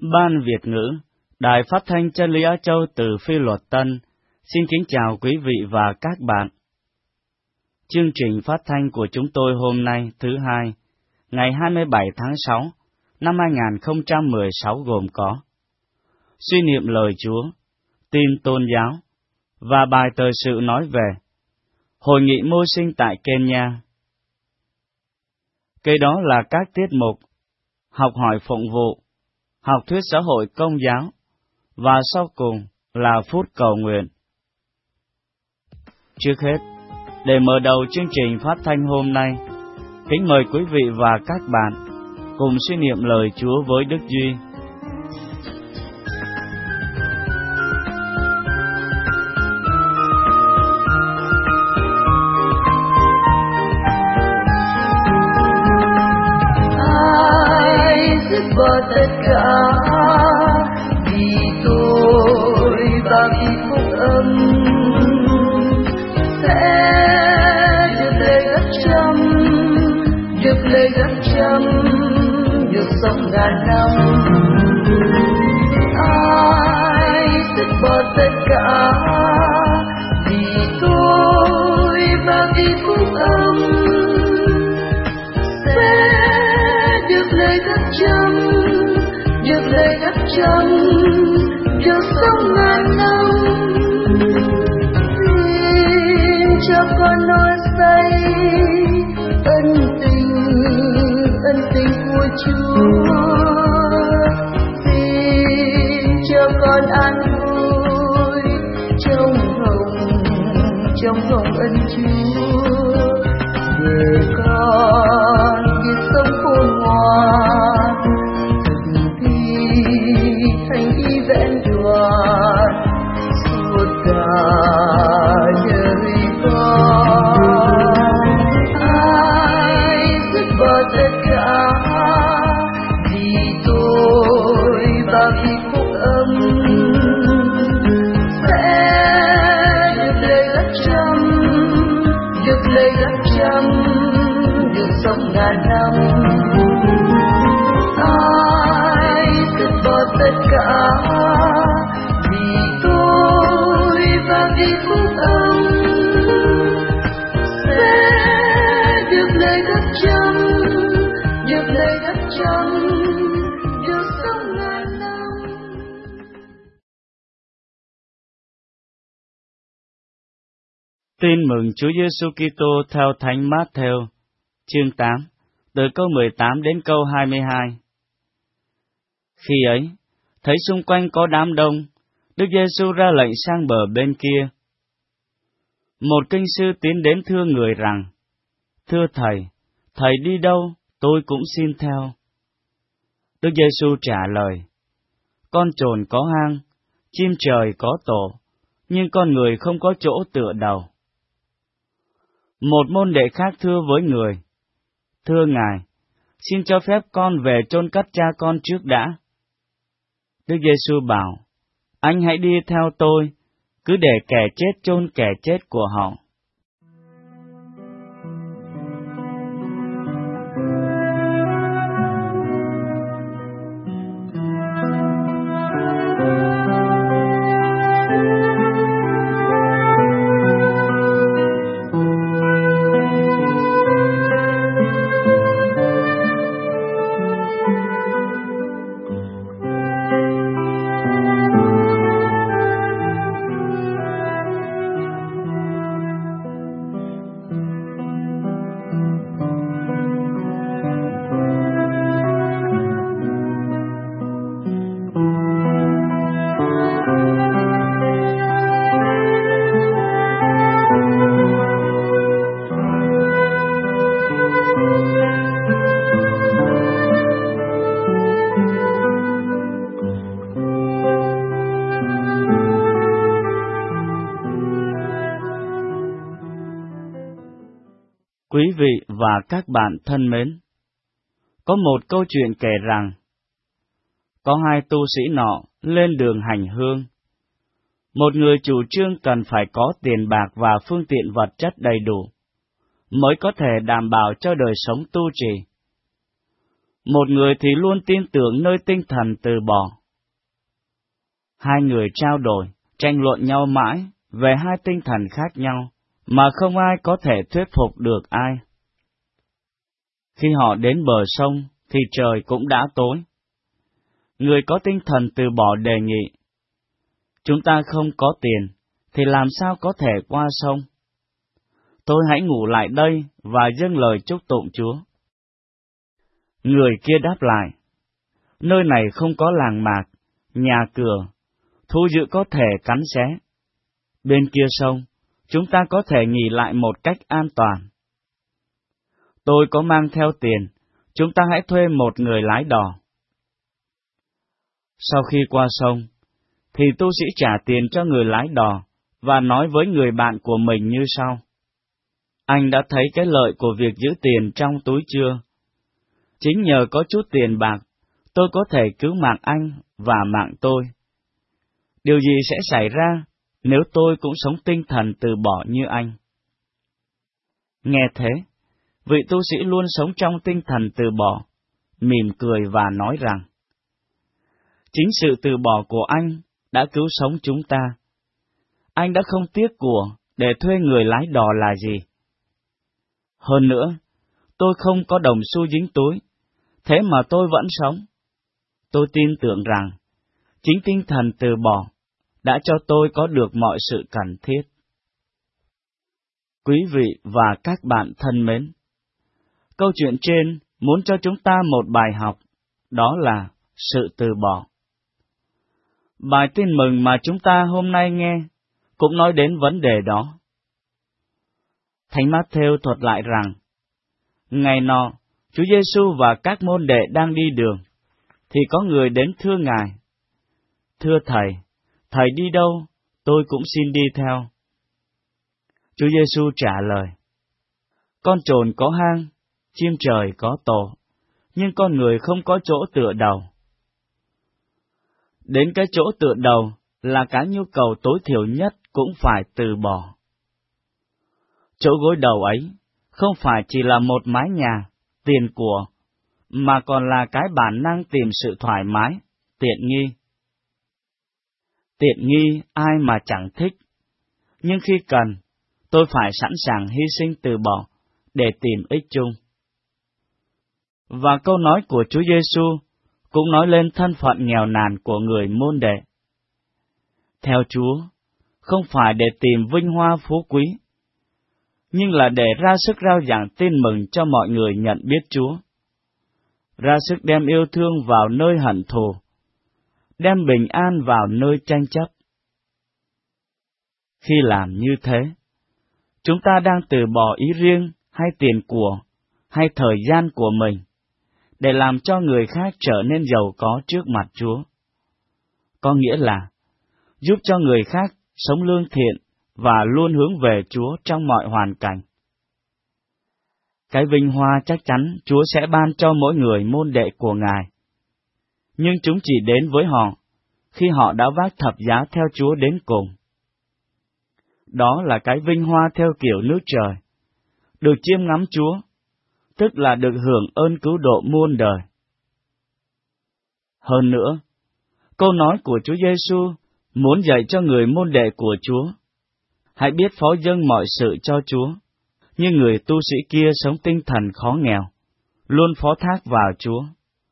Ban Việt ngữ, Đài Phát thanh Chân lý Á Châu từ Phi Luật Tân, xin kính chào quý vị và các bạn. Chương trình phát thanh của chúng tôi hôm nay, thứ Hai, ngày 27 tháng 6, năm 2016 gồm có suy niệm lời Chúa, tin tôn giáo, và bài thời sự nói về Hội nghị môi sinh tại Kenya. Kế đó là các tiết mục học hỏi phụng vụ, học thuyết xã hội công giáo, và sau cùng là phút cầu nguyện. Trước hết, để mở đầu chương trình phát thanh hôm nay, kính mời quý vị và các bạn cùng suy niệm lời Chúa với Đức Duy. Bỏ tất cả vì tôi và vì phúc âm sẽ được lời gấp trăm, được lời gấp trăm, được sống ngàn năm. Ai sẽ bỏ tất cả vì tôi và vì phúc âm sẽ được lời gấp trăm, được lời gấp trăm, được sống ngàn năm. Xin cho con nói say ân tình của Chúa. Xin cho con an vui trong hồng ân Chúa, để con biết sống khôn ngoan, thực thi thành ý vẹn toàn suốt cả đời con. Ai dứt bỏ tất cả vì tôi và vì phúc âm sẽ được lời gấp trăm, được lời gấp trăm, được sống ngàn năm. Ai dứt bỏ tất cả vì tôi và vì phúc âm sẽ được lời gấp trăm, được lời gấp trăm, được sống ngàn năm. Tin mừng Chúa Giêsu Kitô theo Thánh Mát-thêu, chương 8, từ câu 18 đến câu 22. Khi ấy, thấy xung quanh có đám đông, Đức Giêsu ra lệnh sang bờ bên kia. Một kinh sư tiến đến thưa người rằng: Thưa Thầy, Thầy đi đâu, tôi cũng xin theo. Đức Giêsu trả lời: Con trồn có hang, chim trời có tổ, nhưng con người không có chỗ tựa đầu. Một môn đệ khác thưa với người: Thưa Ngài, xin cho phép con về chôn cất cha con trước đã. Đức Giêsu bảo: Anh hãy đi theo tôi, cứ để kẻ chết chôn kẻ chết của họ. Quý vị và các bạn thân mến, có một câu chuyện kể rằng, có hai tu sĩ nọ lên đường hành hương. Một người chủ trương cần phải có tiền bạc và phương tiện vật chất đầy đủ, mới có thể đảm bảo cho đời sống tu trì. một người thì luôn tin tưởng nơi tinh thần từ bỏ. Hai người trao đổi, tranh luận nhau mãi về hai tinh thần khác nhau, mà không ai có thể thuyết phục được ai. Khi họ đến bờ sông, thì trời cũng đã tối. Người có tinh thần từ bỏ đề nghị: chúng ta không có tiền, thì làm sao có thể qua sông? Tôi hãy ngủ lại đây và dâng lời chúc tụng Chúa. Người kia đáp lại: nơi này không có làng mạc, nhà cửa, thú dữ có thể cắn xé. Bên kia sông, chúng ta có thể nghỉ lại một cách an toàn. Tôi có mang theo tiền, chúng ta hãy thuê một người lái đò. Sau khi qua sông, thì tu sĩ trả tiền cho người lái đò và nói với người bạn của mình như sau: anh đã thấy cái lợi của việc giữ tiền trong túi chưa? Chính nhờ có chút tiền bạc, tôi có thể cứu mạng anh và mạng tôi. Điều gì sẽ xảy ra nếu tôi cũng sống tinh thần từ bỏ như anh? Nghe thế, vị tu sĩ luôn sống trong tinh thần từ bỏ, mỉm cười và nói rằng: chính sự từ bỏ của anh đã cứu sống chúng ta. Anh đã không tiếc của để thuê người lái đò là gì. Hơn nữa, tôi không có đồng xu dính túi, thế mà tôi vẫn sống. Tôi tin tưởng rằng, chính tinh thần từ bỏ đã cho tôi có được mọi sự cần thiết. Quý vị và các bạn thân mến, câu chuyện trên muốn cho chúng ta một bài học, đó là sự từ bỏ. Bài tin mừng mà chúng ta hôm nay nghe cũng nói đến vấn đề đó. Thánh Mát-thêu thuật lại rằng, ngày nọ, Chúa Giêsu và các môn đệ đang đi đường, thì có người đến thưa Ngài: thưa Thầy đi đâu, tôi cũng xin đi theo. Chúa Giêsu trả lời: con trồn có hang, chim trời có tổ, nhưng con người không có chỗ tựa đầu. Đến cái chỗ tựa đầu là cái nhu cầu tối thiểu nhất cũng phải từ bỏ. Chỗ gối đầu ấy không phải chỉ là một mái nhà, tiền của, mà còn là cái bản năng tìm sự thoải mái, tiện nghi. Tiện nghi ai mà chẳng thích, nhưng khi cần, tôi phải sẵn sàng hy sinh từ bỏ để tìm ích chung. Và câu nói của Chúa Giêsu cũng nói lên thân phận nghèo nàn của người môn đệ. Theo Chúa, không phải để tìm vinh hoa phú quý, nhưng là để ra sức rao giảng tin mừng cho mọi người nhận biết Chúa, ra sức đem yêu thương vào nơi hận thù, đem bình an vào nơi tranh chấp. Khi làm như thế, chúng ta đang từ bỏ ý riêng hay tiền của, hay thời gian của mình, để làm cho người khác trở nên giàu có trước mặt Chúa. Có nghĩa là giúp cho người khác sống lương thiện và luôn hướng về Chúa trong mọi hoàn cảnh. Cái vinh hoa chắc chắn Chúa sẽ ban cho mỗi người môn đệ của Ngài, nhưng chúng chỉ đến với họ khi họ đã vác thập giá theo Chúa đến cùng. Đó là cái vinh hoa theo kiểu nước trời, được chiêm ngắm Chúa, tức là được hưởng ơn cứu độ muôn đời. Hơn nữa, câu nói của Chúa Giêsu muốn dạy cho người môn đệ của Chúa: hãy biết phó dâng mọi sự cho Chúa, như người tu sĩ kia sống tinh thần khó nghèo, luôn phó thác vào Chúa.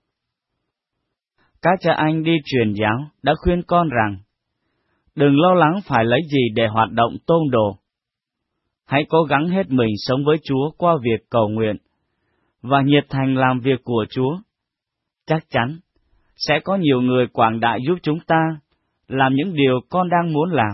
Các cha anh đi truyền giáo đã khuyên con rằng, đừng lo lắng phải lấy gì để hoạt động tôn đồ. Hãy cố gắng hết mình sống với Chúa qua việc cầu nguyện, và nhiệt thành làm việc của Chúa. Chắc chắn, sẽ có nhiều người quảng đại giúp chúng ta làm những điều con đang muốn làm.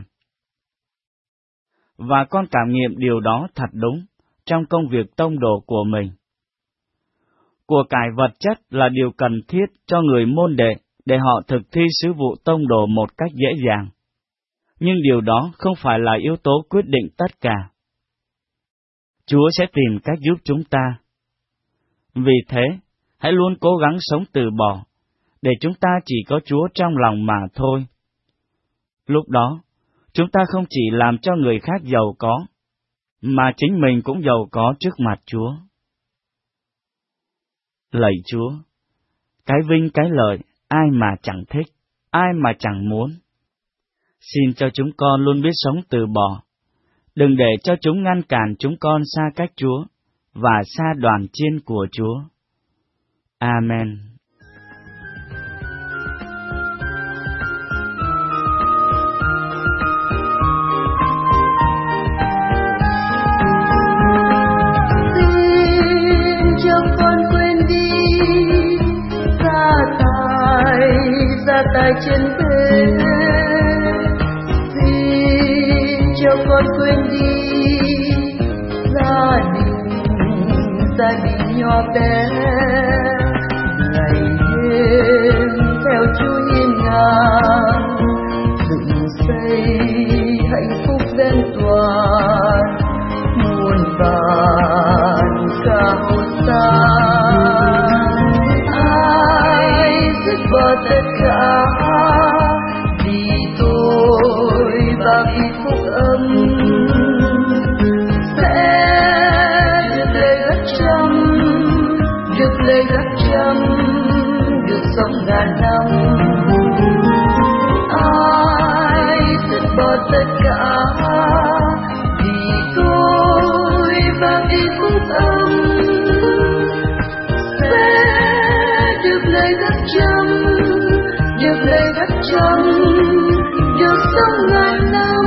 Và con cảm nghiệm điều đó thật đúng trong công việc tông đồ của mình. Của cải vật chất là điều cần thiết cho người môn đệ để họ thực thi sứ vụ tông đồ một cách dễ dàng. Nhưng điều đó không phải là yếu tố quyết định tất cả. Chúa sẽ tìm cách giúp chúng ta. Vì thế, hãy luôn cố gắng sống từ bỏ, để chúng ta chỉ có Chúa trong lòng mà thôi. Lúc đó, chúng ta không chỉ làm cho người khác giàu có, mà chính mình cũng giàu có trước mặt Chúa. Lạy Chúa, Cái vinh cái lợi, ai mà chẳng thích, ai mà chẳng muốn. Xin cho chúng con luôn biết sống từ bỏ. Đừng để cho chúng ngăn cản chúng con xa cách Chúa và xa đoàn chiên của Chúa. Amen. Xin cho con quên đi xa tài trên thế. Xin cho con quên đi gia đình nhỏ bé. Ngày đêm theo Chúa hiên ngang, dựng xây hạnh phúc vẹn toàn, muôn vàn cao xa. Ai dứt bỏ tất cả vì tôi và vì phúc âm, sẽ được lời gác trăm, được lời gác trăm, được sống ngàn năm. Ai dứt bỏ tất cả vì tôi và vì phúc âm, sẽ được lời gác trăm, được lời gác trăm, được sống ngàn năm.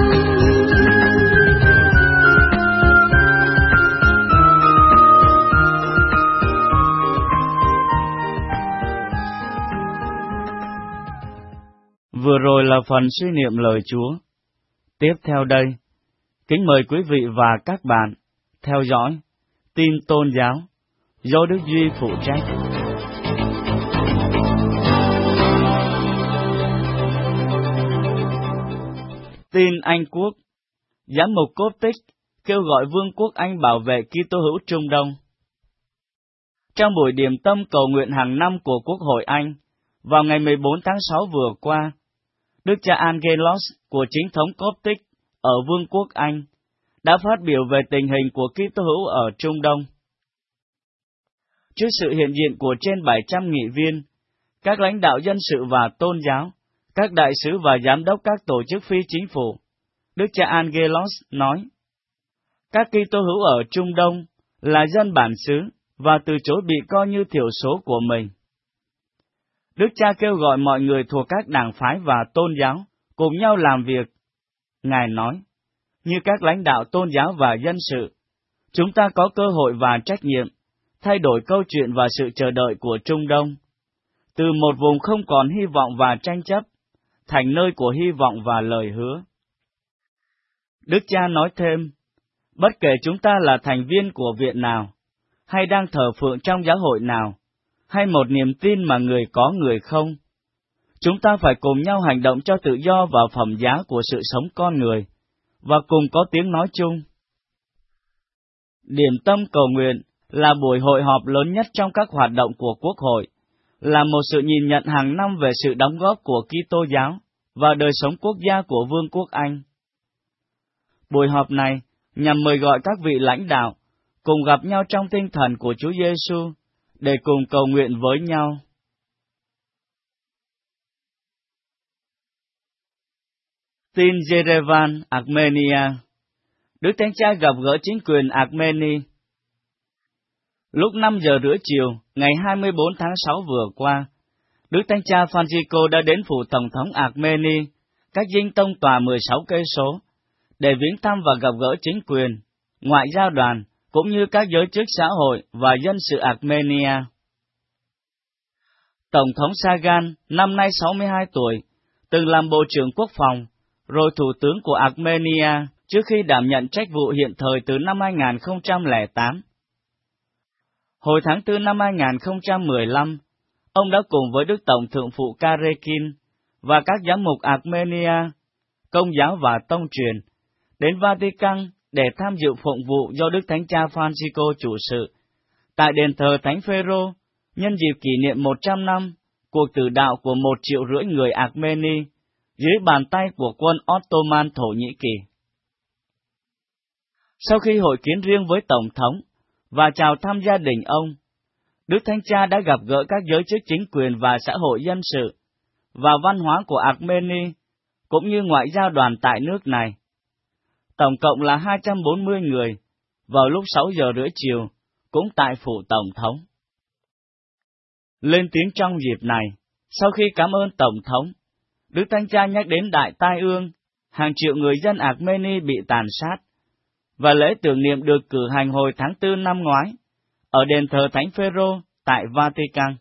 Vừa rồi là phần suy niệm lời Chúa. Tiếp theo đây, kính mời quý vị và các bạn theo dõi tin tôn giáo do Đức Duy phụ trách. Tin Anh Quốc. Giám mục Coptic kêu gọi Vương quốc Anh bảo vệ Kitô hữu Trung Đông. Trong buổi điểm tâm cầu nguyện hàng năm của Quốc hội Anh, vào ngày 14 tháng 6 vừa qua, Đức cha Angelos của chính thống Coptic ở Vương quốc Anh đã phát biểu về tình hình của Kitô hữu ở Trung Đông. Trước sự hiện diện của trên 700 nghị viên, các lãnh đạo dân sự và tôn giáo, các đại sứ và giám đốc các tổ chức phi chính phủ, Đức cha Angelos nói, các Kitô hữu ở Trung Đông là dân bản xứ và từ chối bị coi như thiểu số của mình. Đức cha kêu gọi mọi người thuộc các đảng phái và tôn giáo cùng nhau làm việc. Ngài nói, như các lãnh đạo tôn giáo và dân sự, chúng ta có cơ hội và trách nhiệm thay đổi câu chuyện và sự chờ đợi của Trung Đông, từ một vùng không còn hy vọng và tranh chấp, thành nơi của hy vọng và lời hứa. Đức cha nói thêm, bất kể chúng ta là thành viên của viện nào, hay đang thờ phượng trong giáo hội nào, hay một niềm tin mà người có người không, chúng ta phải cùng nhau hành động cho tự do và phẩm giá của sự sống con người, và cùng có tiếng nói chung. Điểm tâm cầu nguyện là buổi hội họp lớn nhất trong các hoạt động của Quốc hội, là một sự nhìn nhận hàng năm về sự đóng góp của Kitô giáo và đời sống quốc gia của Vương quốc Anh. Buổi họp này nhằm mời gọi các vị lãnh đạo cùng gặp nhau trong tinh thần của Chúa Giêsu để cùng cầu nguyện với nhau. Tin Yerevan, Armenia. Đức Thánh Cha gặp gỡ chính quyền Armenia. Lúc 5 giờ rưỡi chiều, ngày 24 tháng 6 vừa qua, Đức Thánh Cha Francisco đã đến phủ Tổng thống Armenia, cách dinh tông tòa 16 cây số, để viếng thăm và gặp gỡ chính quyền, ngoại giao đoàn, cũng như các giới chức xã hội và dân sự Armenia. Tổng thống Sagan, năm nay 62 tuổi, từng làm Bộ trưởng Quốc phòng, rồi Thủ tướng của Armenia trước khi đảm nhận trách vụ hiện thời từ năm 2008. Hồi tháng 4 năm 2015, ông đã cùng với Đức Tổng Thượng phụ Karekin và các giám mục Armenia, Công giáo và Tông truyền, đến Vatican để tham dự phụng vụ do Đức Thánh Cha Francisco chủ sự, tại đền thờ Thánh Phêrô, nhân dịp kỷ niệm 100 năm cuộc tử đạo của 1,5 triệu người Armenia dưới bàn tay của quân Ottoman Thổ Nhĩ Kỳ. Sau khi hội kiến riêng với Tổng thống và chào thăm gia đình ông, Đức Thánh Cha đã gặp gỡ các giới chức chính quyền và xã hội dân sự, và văn hóa của Armenia, cũng như ngoại giao đoàn tại nước này. Tổng cộng là 240 người, vào lúc 6 giờ rưỡi chiều, cũng tại phủ Tổng thống. Lên tiếng trong dịp này, sau khi cảm ơn Tổng thống, Đức Thánh Cha nhắc đến đại tai ương, hàng triệu người dân Armenia bị tàn sát, và lễ tưởng niệm được cử hành hồi tháng 4 năm ngoái, ở đền thờ Thánh Phêrô tại Vatican.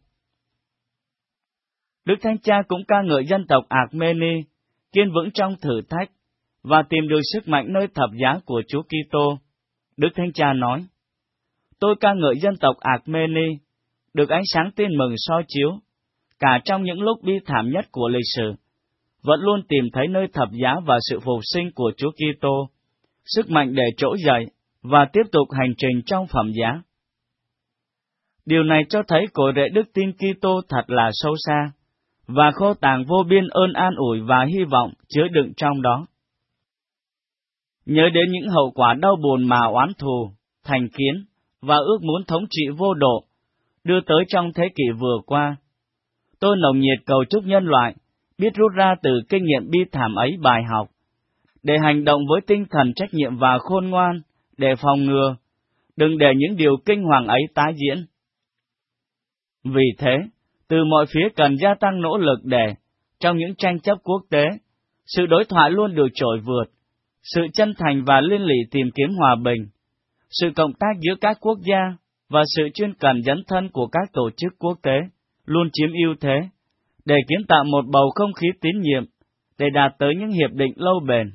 Đức Thánh Cha cũng ca ngợi dân tộc Armenia, kiên vững trong thử thách, và tìm được sức mạnh nơi thập giá của Chúa Kitô. Đức Thánh Cha nói, tôi ca ngợi dân tộc Armenia, được ánh sáng tin mừng soi chiếu, cả trong những lúc bi thảm nhất của lịch sử, vẫn luôn tìm thấy nơi thập giá và sự phục sinh của Chúa Kitô, sức mạnh để trỗi dậy và tiếp tục hành trình trong phẩm giá. Điều này cho thấy cội rễ đức tin Kitô thật là sâu xa, và kho tàng vô biên ơn an ủi và hy vọng chứa đựng trong đó. Nhớ đến những hậu quả đau buồn mà oán thù, thành kiến và ước muốn thống trị vô độ đưa tới trong thế kỷ vừa qua, tôi nồng nhiệt cầu chúc nhân loại biết rút ra từ kinh nghiệm bi thảm ấy bài học, để hành động với tinh thần trách nhiệm và khôn ngoan, để phòng ngừa, đừng để những điều kinh hoàng ấy tái diễn. Vì thế, từ mọi phía cần gia tăng nỗ lực để, trong những tranh chấp quốc tế, sự đối thoại luôn được trỗi vượt, sự chân thành và liên lỉ tìm kiếm hòa bình, sự cộng tác giữa các quốc gia và sự chuyên cần dấn thân của các tổ chức quốc tế luôn chiếm ưu thế, để kiến tạo một bầu không khí tín nhiệm, để đạt tới những hiệp định lâu bền.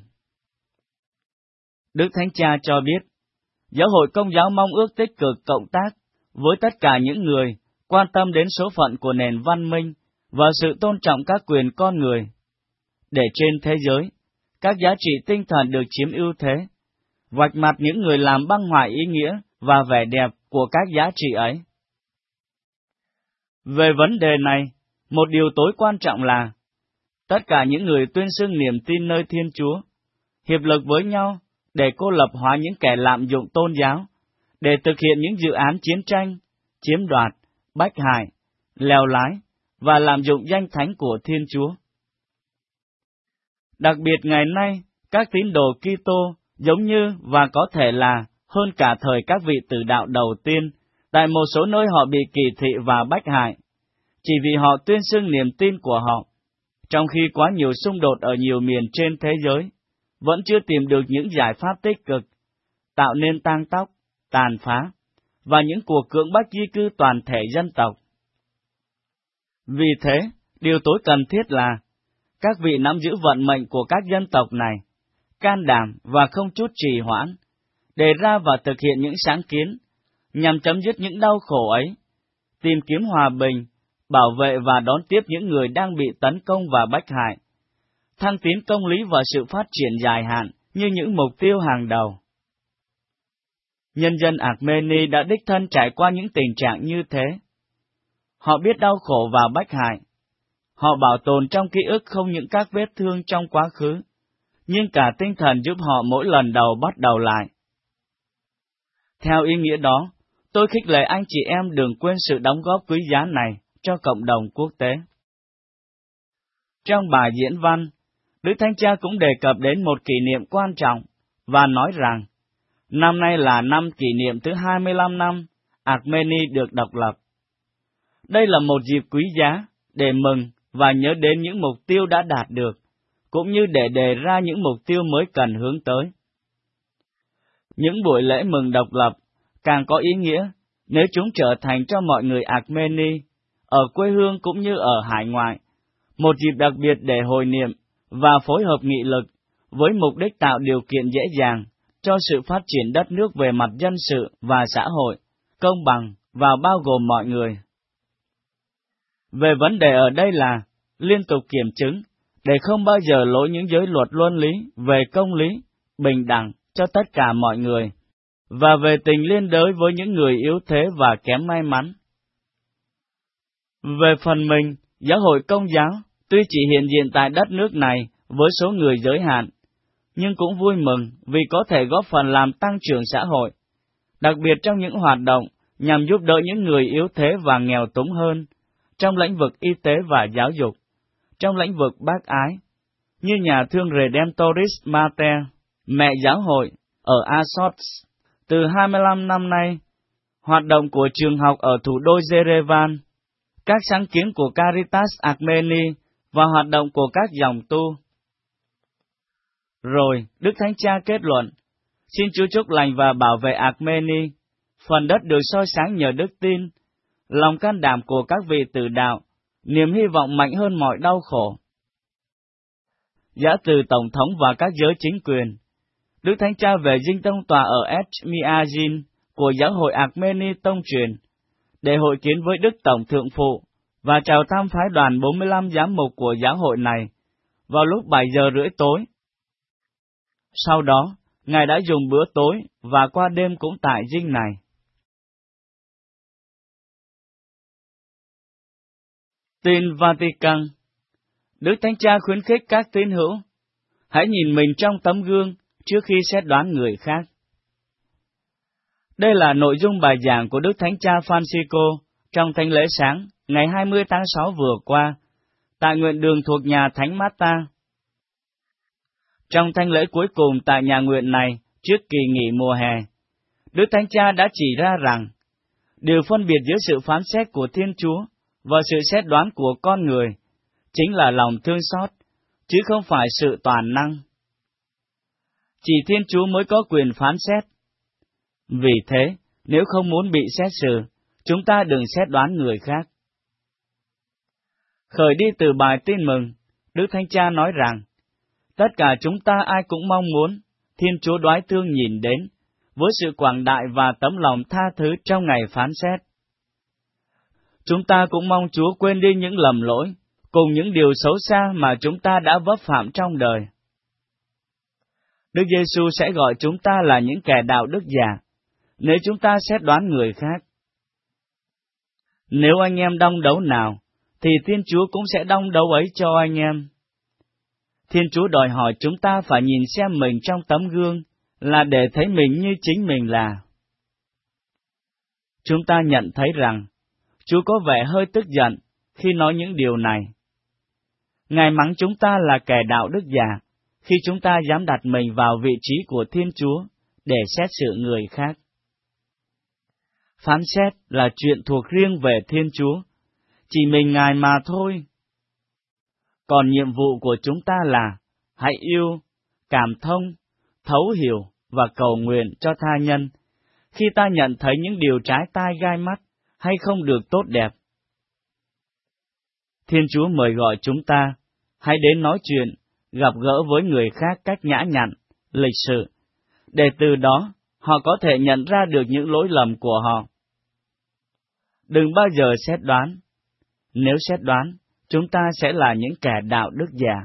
Đức Thánh Cha cho biết, Giáo hội Công giáo mong ước tích cực cộng tác với tất cả những người quan tâm đến số phận của nền văn minh và sự tôn trọng các quyền con người, để trên thế giới, các giá trị tinh thần được chiếm ưu thế, vạch mặt những người làm băng hoại ý nghĩa và vẻ đẹp của các giá trị ấy. Về vấn đề này, một điều tối quan trọng là, tất cả những người tuyên xưng niềm tin nơi Thiên Chúa, hiệp lực với nhau để cô lập hóa những kẻ lạm dụng tôn giáo, để thực hiện những dự án chiến tranh, chiếm đoạt, bách hại, lèo lái và lạm dụng danh thánh của Thiên Chúa. Đặc biệt ngày nay, các tín đồ Kitô giống như và có thể là hơn cả thời các vị tử đạo đầu tiên, tại một số nơi họ bị kỳ thị và bách hại, chỉ vì họ tuyên xưng niềm tin của họ, trong khi quá nhiều xung đột ở nhiều miền trên thế giới vẫn chưa tìm được những giải pháp tích cực, tạo nên tang tóc, tàn phá, và những cuộc cưỡng bách di cư toàn thể dân tộc. Vì thế, điều tối cần thiết là, các vị nắm giữ vận mệnh của các dân tộc này, can đảm và không chút trì hoãn, đề ra và thực hiện những sáng kiến, nhằm chấm dứt những đau khổ ấy, tìm kiếm hòa bình, bảo vệ và đón tiếp những người đang bị tấn công và bách hại, thăng tiến công lý và sự phát triển dài hạn như những mục tiêu hàng đầu. Nhân dân Armenia đã đích thân trải qua những tình trạng như thế. Họ biết đau khổ và bách hại. Họ bảo tồn trong ký ức không những các vết thương trong quá khứ, nhưng cả tinh thần giúp họ mỗi lần đầu bắt đầu lại. Theo ý nghĩa đó, tôi khích lệ anh chị em đừng quên sự đóng góp quý giá này cho cộng đồng quốc tế. Trong bài diễn văn, Đức Thánh Cha cũng đề cập đến một kỷ niệm quan trọng và nói rằng, năm nay là năm kỷ niệm thứ 25 năm Armenia được độc lập. Đây là một dịp quý giá để mừng và nhớ đến những mục tiêu đã đạt được, cũng như để đề ra những mục tiêu mới cần hướng tới. Những buổi lễ mừng độc lập càng có ý nghĩa nếu chúng trở thành cho mọi người Armenia, ở quê hương cũng như ở hải ngoại, một dịp đặc biệt để hồi niệm và phối hợp nghị lực với mục đích tạo điều kiện dễ dàng cho sự phát triển đất nước về mặt dân sự và xã hội, công bằng và bao gồm mọi người. Về vấn đề ở đây là liên tục kiểm chứng, để không bao giờ lỗi những giới luật luân lý về công lý, bình đẳng cho tất cả mọi người, và về tình liên đới với những người yếu thế và kém may mắn. Về phần mình, Giáo hội Công giáo, tuy chỉ hiện diện tại đất nước này với số người giới hạn, nhưng cũng vui mừng vì có thể góp phần làm tăng trưởng xã hội, đặc biệt trong những hoạt động nhằm giúp đỡ những người yếu thế và nghèo túng hơn, trong lĩnh vực y tế và giáo dục, trong lĩnh vực bác ái, như nhà thương Redemptoris Mater, mẹ giáo hội, ở Assos. Từ 25 năm nay, hoạt động của trường học ở thủ đô Yerevan, các sáng kiến của Caritas Armenia và hoạt động của các dòng tu. Rồi, Đức Thánh Cha kết luận, xin Chúa chúc lành và bảo vệ Armenia, phần đất được soi sáng nhờ đức tin, lòng can đảm của các vị tử đạo, niềm hy vọng mạnh hơn mọi đau khổ. Giả từ Tổng thống và các giới chính quyền, Đức Thánh Cha về dinh tông tòa ở Etchmiadzin của giáo hội Armenia tông truyền, để hội kiến với Đức Tổng Thượng Phụ và chào thăm phái đoàn 45 giám mục của giáo hội này vào lúc 7 giờ rưỡi tối. Sau đó, Ngài đã dùng bữa tối và qua đêm cũng tại dinh này. Tin Vatican. Đức Thánh Cha khuyến khích các tín hữu, hãy nhìn mình trong tấm gương trước khi xét đoán người khác. Đây là nội dung bài giảng của Đức Thánh Cha Francisco trong thánh lễ sáng ngày 20 tháng 6 vừa qua, tại nguyện đường thuộc nhà Thánh Marta. Trong thánh lễ cuối cùng tại nhà nguyện này trước kỳ nghỉ mùa hè, Đức Thánh Cha đã chỉ ra rằng, điều phân biệt giữa sự phán xét của Thiên Chúa và sự xét đoán của con người chính là lòng thương xót, chứ không phải sự toàn năng. Chỉ Thiên Chúa mới có quyền phán xét. Vì thế, nếu không muốn bị xét xử, chúng ta đừng xét đoán người khác. Khởi đi từ bài tin mừng, Đức Thánh Cha nói rằng, tất cả chúng ta ai cũng mong muốn Thiên Chúa đoái thương nhìn đến, với sự quảng đại và tấm lòng tha thứ trong ngày phán xét. Chúng ta cũng mong Chúa quên đi những lầm lỗi, cùng những điều xấu xa mà chúng ta đã vấp phạm trong đời. Đức Giêsu sẽ gọi chúng ta là những kẻ đạo đức giả, nếu chúng ta xét đoán người khác. Nếu anh em đong đấu nào, thì Thiên Chúa cũng sẽ đong đấu ấy cho anh em. Thiên Chúa đòi hỏi chúng ta phải nhìn xem mình trong tấm gương, là để thấy mình như chính mình là. Chúng ta nhận thấy rằng, Chúa có vẻ hơi tức giận khi nói những điều này. Ngài mắng chúng ta là kẻ đạo đức giả, khi chúng ta dám đặt mình vào vị trí của Thiên Chúa để xét xử người khác. Phán xét là chuyện thuộc riêng về Thiên Chúa, chỉ mình Ngài mà thôi. Còn nhiệm vụ của chúng ta là hãy yêu, cảm thông, thấu hiểu và cầu nguyện cho tha nhân, khi ta nhận thấy những điều trái tai gai mắt hay không được tốt đẹp. Thiên Chúa mời gọi chúng ta, hãy đến nói chuyện, gặp gỡ với người khác cách nhã nhặn, lịch sự, để từ đó họ có thể nhận ra được những lỗi lầm của họ. Đừng bao giờ xét đoán. Nếu xét đoán, chúng ta sẽ là những kẻ đạo đức giả.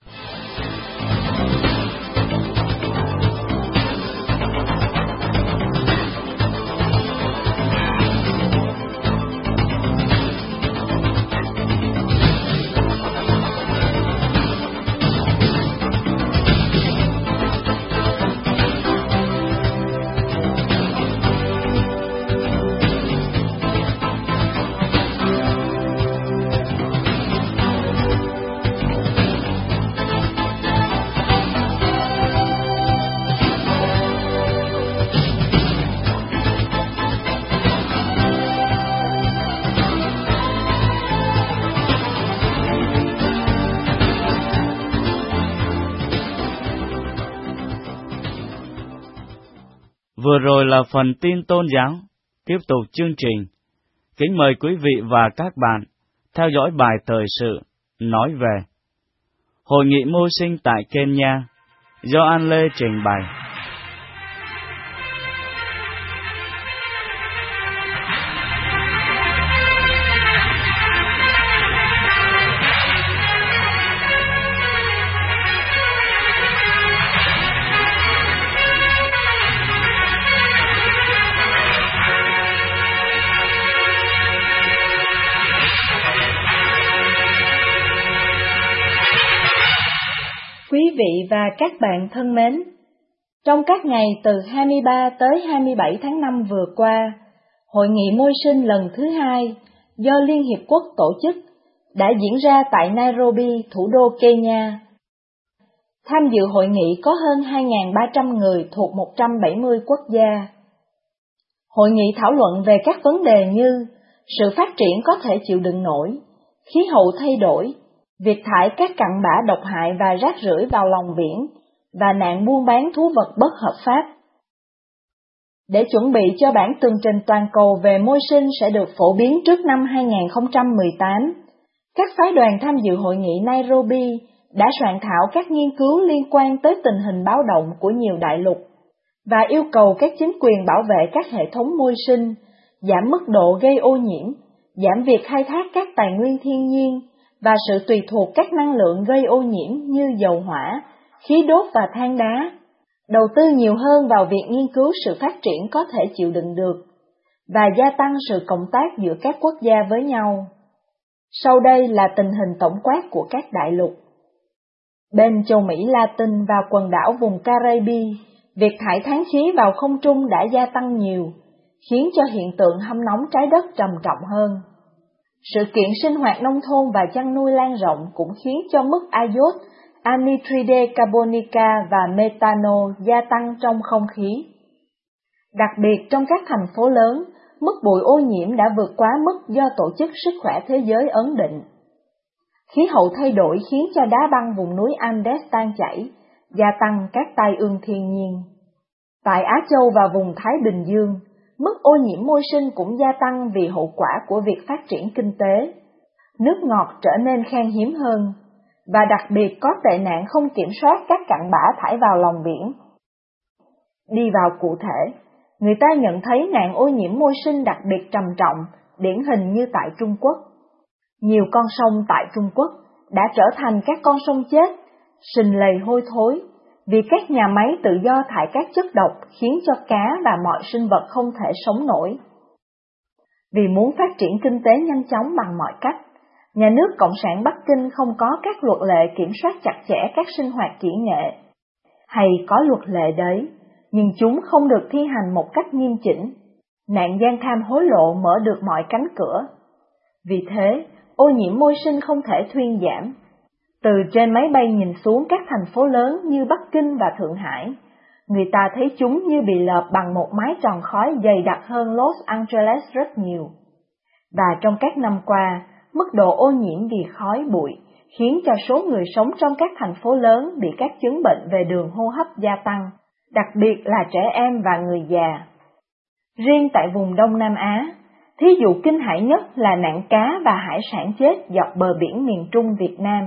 Vừa rồi là phần tin tôn giáo. Tiếp tục chương trình. Kính mời quý vị và các bạn theo dõi bài thời sự nói về Hội nghị mưu sinh tại Kenya do An Lê trình bày. Quý vị và các bạn thân mến, trong các ngày từ 23 tới 27 tháng 5 vừa qua, Hội nghị môi sinh lần thứ 2 do Liên Hiệp Quốc tổ chức đã diễn ra tại Nairobi, thủ đô Kenya. Tham dự hội nghị có hơn 2.300 người thuộc 170 quốc gia. Hội nghị thảo luận về các vấn đề như sự phát triển có thể chịu đựng nổi, khí hậu thay đổi, việc thải các cặn bã độc hại và rác rưởi vào lòng biển, và nạn buôn bán thú vật bất hợp pháp. Để chuẩn bị cho bản tường trình toàn cầu về môi sinh sẽ được phổ biến trước năm 2018, các phái đoàn tham dự hội nghị Nairobi đã soạn thảo các nghiên cứu liên quan tới tình hình báo động của nhiều đại lục, và yêu cầu các chính quyền bảo vệ các hệ thống môi sinh, giảm mức độ gây ô nhiễm, giảm việc khai thác các tài nguyên thiên nhiên, và sự tùy thuộc các năng lượng gây ô nhiễm như dầu hỏa, khí đốt và than đá, đầu tư nhiều hơn vào việc nghiên cứu sự phát triển có thể chịu đựng được, và gia tăng sự cộng tác giữa các quốc gia với nhau. Sau đây là tình hình tổng quát của các đại lục. Bên châu Mỹ Latin và quần đảo vùng Caribe, việc thải than khí vào không trung đã gia tăng nhiều, khiến cho hiện tượng hâm nóng trái đất trầm trọng hơn. Sự kiện sinh hoạt nông thôn và chăn nuôi lan rộng cũng khiến cho mức azot, anhydride carbonica và methanol gia tăng trong không khí. Đặc biệt trong các thành phố lớn, mức bụi ô nhiễm đã vượt quá mức do Tổ chức Sức khỏe Thế giới ấn định. Khí hậu thay đổi khiến cho đá băng vùng núi Andes tan chảy, gia tăng các tai ương thiên nhiên. Tại Á Châu và vùng Thái Bình Dương, mức ô nhiễm môi sinh cũng gia tăng vì hậu quả của việc phát triển kinh tế. Nước ngọt trở nên khan hiếm hơn, và đặc biệt có tệ nạn không kiểm soát các cặn bã thải vào lòng biển. Đi vào cụ thể, người ta nhận thấy nạn ô nhiễm môi sinh đặc biệt trầm trọng, điển hình như tại Trung Quốc. Nhiều con sông tại Trung Quốc đã trở thành các con sông chết, sình lầy hôi thối, vì các nhà máy tự do thải các chất độc khiến cho cá và mọi sinh vật không thể sống nổi. Vì muốn phát triển kinh tế nhanh chóng bằng mọi cách, nhà nước Cộng sản Bắc Kinh không có các luật lệ kiểm soát chặt chẽ các sinh hoạt kỹ nghệ. Hay có luật lệ đấy, nhưng chúng không được thi hành một cách nghiêm chỉnh. Nạn gian tham hối lộ mở được mọi cánh cửa. Vì thế, ô nhiễm môi sinh không thể thuyên giảm. Từ trên máy bay nhìn xuống các thành phố lớn như Bắc Kinh và Thượng Hải, người ta thấy chúng như bị lợp bằng một mái tròn khói dày đặc hơn Los Angeles rất nhiều. Và trong các năm qua, mức độ ô nhiễm vì khói bụi khiến cho số người sống trong các thành phố lớn bị các chứng bệnh về đường hô hấp gia tăng, đặc biệt là trẻ em và người già. Riêng tại vùng Đông Nam Á, thí dụ kinh hãi nhất là nạn cá và hải sản chết dọc bờ biển miền Trung Việt Nam.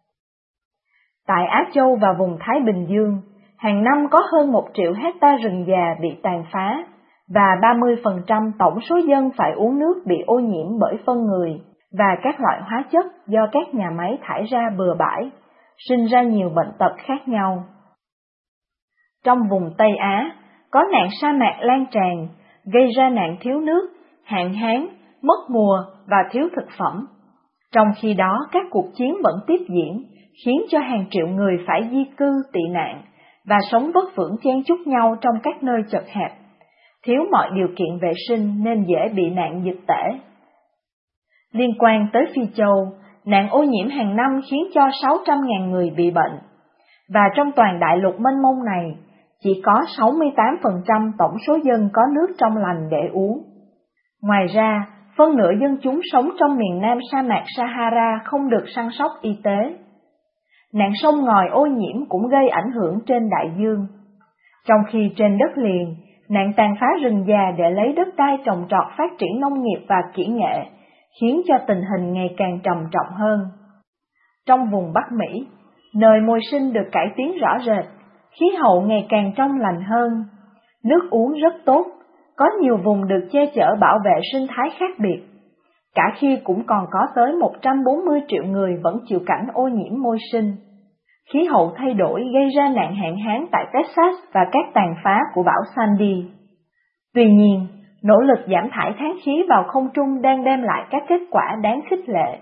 Tại Á Châu và vùng Thái Bình Dương, hàng năm có hơn 1 triệu hecta rừng già bị tàn phá, và 30% tổng số dân phải uống nước bị ô nhiễm bởi phân người và các loại hóa chất do các nhà máy thải ra bừa bãi, sinh ra nhiều bệnh tật khác nhau. Trong vùng Tây Á, có nạn sa mạc lan tràn, gây ra nạn thiếu nước, hạn hán, mất mùa và thiếu thực phẩm. Trong khi đó, các cuộc chiến vẫn tiếp diễn, khiến cho hàng triệu người phải di cư tị nạn và sống vất vưởng chen chúc nhau trong các nơi chật hẹp, thiếu mọi điều kiện vệ sinh nên dễ bị nạn dịch tễ. Liên quan tới Phi Châu, nạn ô nhiễm hàng năm khiến cho 600.000 người bị bệnh, và trong toàn đại lục mênh mông này, chỉ có 68% tổng số dân có nước trong lành để uống. Ngoài ra, phân nửa dân chúng sống trong miền nam sa mạc Sahara không được săn sóc y tế. Nạn sông ngòi ô nhiễm cũng gây ảnh hưởng trên đại dương. Trong khi trên đất liền, nạn tàn phá rừng già để lấy đất đai trồng trọt phát triển nông nghiệp và kỹ nghệ, khiến cho tình hình ngày càng trầm trọng hơn. Trong vùng Bắc Mỹ, nơi môi sinh được cải tiến rõ rệt, khí hậu ngày càng trong lành hơn, nước uống rất tốt, có nhiều vùng được che chở bảo vệ sinh thái khác biệt, cả khi cũng còn có tới 140 triệu người vẫn chịu cảnh ô nhiễm môi sinh. Khí hậu thay đổi gây ra nạn hạn hán tại Texas và các tàn phá của bão Sandy. Tuy nhiên, nỗ lực giảm thải than khí vào không trung đang đem lại các kết quả đáng khích lệ.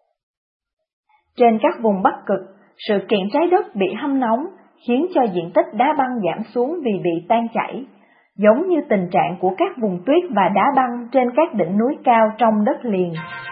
Trên các vùng Bắc Cực, sự kiện trái đất bị hâm nóng khiến cho diện tích đá băng giảm xuống vì bị tan chảy, giống như tình trạng của các vùng tuyết và đá băng trên các đỉnh núi cao trong đất liền.